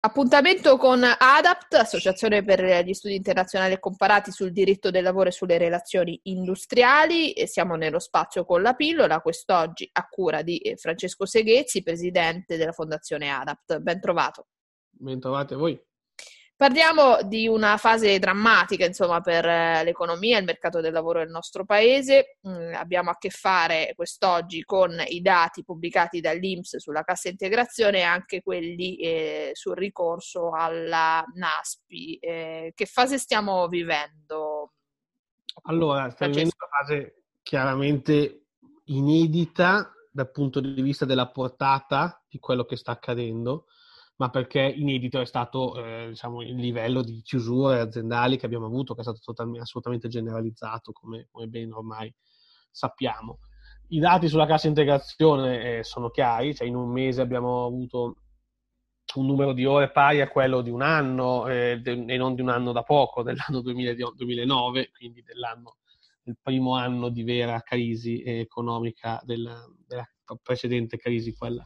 Appuntamento con ADAPT, Associazione per gli Studi Internazionali e Comparati sul diritto del lavoro e sulle relazioni industriali. E siamo nello spazio con la pillola, quest'oggi a cura di Francesco Seghezzi, presidente della Fondazione ADAPT. Ben trovato. Ben trovate voi. Parliamo di una fase drammatica, insomma, per l'economia e il mercato del lavoro del nostro paese. Abbiamo a che fare quest'oggi con i dati pubblicati dall'INPS sulla cassa integrazione e anche quelli sul ricorso alla NASPI. Che fase stiamo vivendo? Allora, stiamo vivendo una fase chiaramente inedita dal punto di vista della portata di quello che sta accadendo, ma perché inedito è stato il livello di chiusure aziendali che abbiamo avuto, che è stato assolutamente generalizzato, come ben ormai sappiamo. I dati sulla cassa integrazione sono chiari, cioè in un mese abbiamo avuto un numero di ore pari a quello di un anno e non di un anno da poco, dell'anno 2009, quindi del primo anno di vera crisi economica della precedente crisi, quella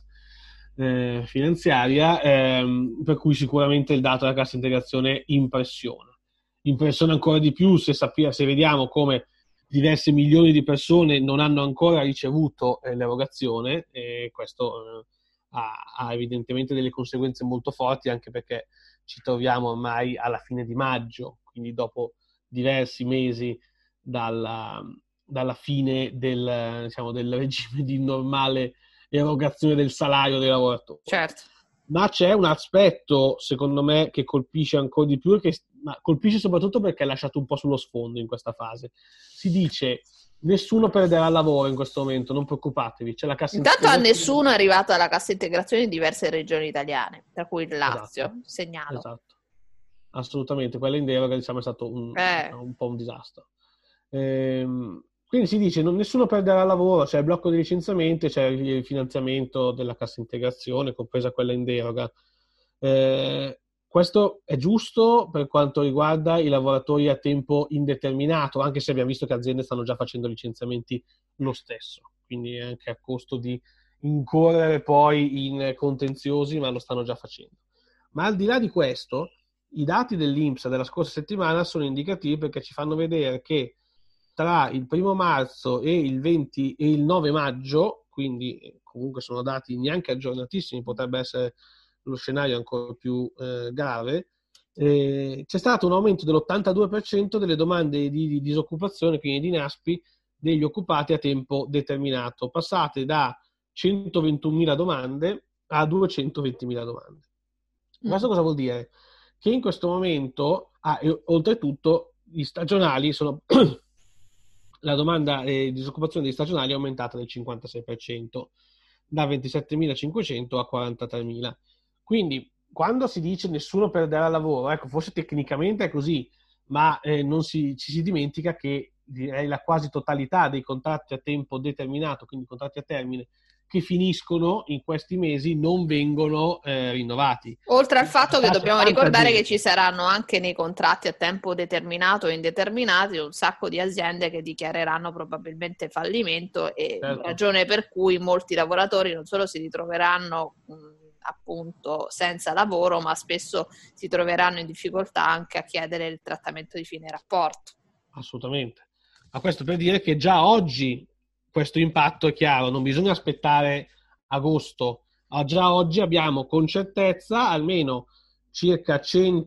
finanziaria, per cui sicuramente il dato della cassa integrazione impressiona ancora di più se vediamo come diverse milioni di persone non hanno ancora ricevuto l'erogazione, e questo ha evidentemente delle conseguenze molto forti, anche perché ci troviamo ormai alla fine di maggio, quindi dopo diversi mesi dalla fine del regime di normale erogazione del salario dei lavoratori. Certo. Ma c'è un aspetto, secondo me, che colpisce ancora di più, ma colpisce soprattutto perché è lasciato un po' sullo sfondo in questa fase. Si dice: nessuno perderà il lavoro in questo momento, non preoccupatevi, c'è la cassa integrazione. Intanto a nessuno è arrivato alla cassa integrazione in diverse regioni italiane, tra cui il Lazio, esatto, segnalo. Esatto, assolutamente, quella in deroga è stato un po' un disastro. Quindi si dice nessuno perderà il lavoro, c'è il blocco di licenziamenti, c'è il finanziamento della cassa integrazione, compresa quella in deroga. Questo è giusto per quanto riguarda i lavoratori a tempo indeterminato, anche se abbiamo visto che aziende stanno già facendo licenziamenti lo stesso, quindi anche a costo di incorrere poi in contenziosi, ma lo stanno già facendo. Ma al di là di questo, i dati dell'INPS della scorsa settimana sono indicativi, perché ci fanno vedere che tra il 1 marzo e il 20 e il 9 maggio, quindi comunque sono dati neanche aggiornatissimi, potrebbe essere lo scenario ancora più grave, c'è stato un aumento dell'82% delle domande di disoccupazione, quindi di NASPI, degli occupati a tempo determinato, passate da 121.000 domande a 220.000 domande. Questo cosa vuol dire? Che in questo momento, oltretutto, gli stagionali sono... la domanda di disoccupazione degli stagionali è aumentata del 56%, da 27.500 a 43.000. Quindi, quando si dice nessuno perderà lavoro, ecco, forse tecnicamente è così, ma ci si dimentica che direi la quasi totalità dei contratti a tempo determinato, quindi contratti a termine, che finiscono in questi mesi non vengono rinnovati. Oltre al fatto che dobbiamo ricordare che ci saranno anche nei contratti a tempo determinato e indeterminati un sacco di aziende che dichiareranno probabilmente fallimento, e certo, ragione per cui molti lavoratori non solo si ritroveranno appunto senza lavoro, ma spesso si troveranno in difficoltà anche a chiedere il trattamento di fine rapporto. Assolutamente. Ma questo per dire che già oggi questo impatto è chiaro, non bisogna aspettare agosto. Già oggi abbiamo con certezza almeno circa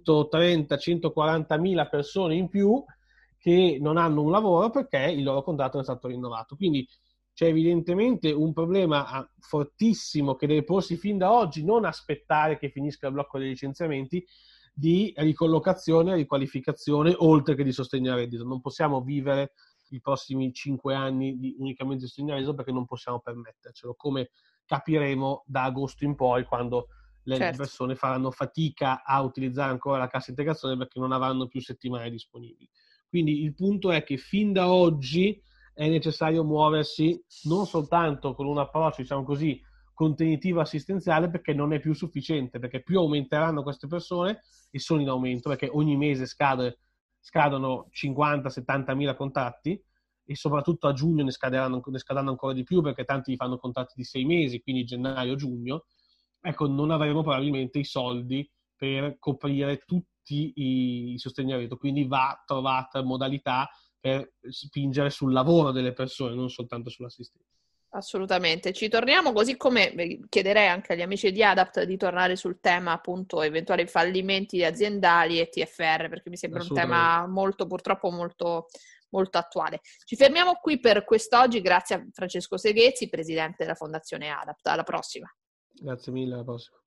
130-140 mila persone in più che non hanno un lavoro perché il loro contratto non è stato rinnovato. Quindi c'è evidentemente un problema fortissimo che deve porsi fin da oggi, non aspettare che finisca il blocco dei licenziamenti, di ricollocazione, riqualificazione, oltre che di sostegno al reddito. Non possiamo vivere i prossimi 5 anni unicamente di sostegno al reddito, perché non possiamo permettercelo, come capiremo da agosto in poi, quando le persone faranno fatica a utilizzare ancora la cassa integrazione perché non avranno più settimane disponibili. Quindi il punto è che fin da oggi è necessario muoversi non soltanto con un approccio, diciamo così, contenitivo assistenziale, perché non è più sufficiente, perché più aumenteranno queste persone, e sono in aumento perché ogni mese scadono 50-70 mila contratti, e soprattutto a giugno ne scadranno ancora di più, perché tanti fanno contratti di 6 mesi, quindi gennaio-giugno. Ecco, non avremo probabilmente i soldi per coprire tutti i sostegni al reddito, quindi va trovata modalità per spingere sul lavoro delle persone, non soltanto sull'assistenza. Assolutamente, ci torniamo, così come chiederei anche agli amici di Adapt di tornare sul tema appunto eventuali fallimenti aziendali e TFR, perché mi sembra un tema purtroppo molto attuale. Ci fermiamo qui per quest'oggi, grazie a Francesco Seghezzi, presidente della Fondazione Adapt. Alla prossima. Grazie mille, alla prossima.